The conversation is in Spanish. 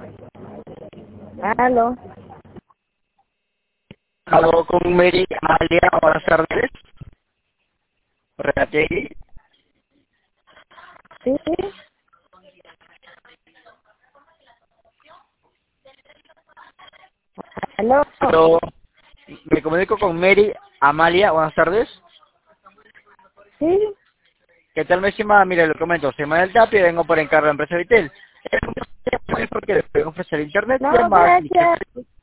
Aló. Hablo con Mary Amalia, buenas tardes. Renategui. Sí. Aló. Pero me comunico con Mary Amalia, buenas tardes. Sí. ¿Qué tal, me estimada? Mire, le comento, soy Manuel Tapia y vengo por encargo de la empresa Vitel. Es porque le pueden ofrecer internet No, y además gracias.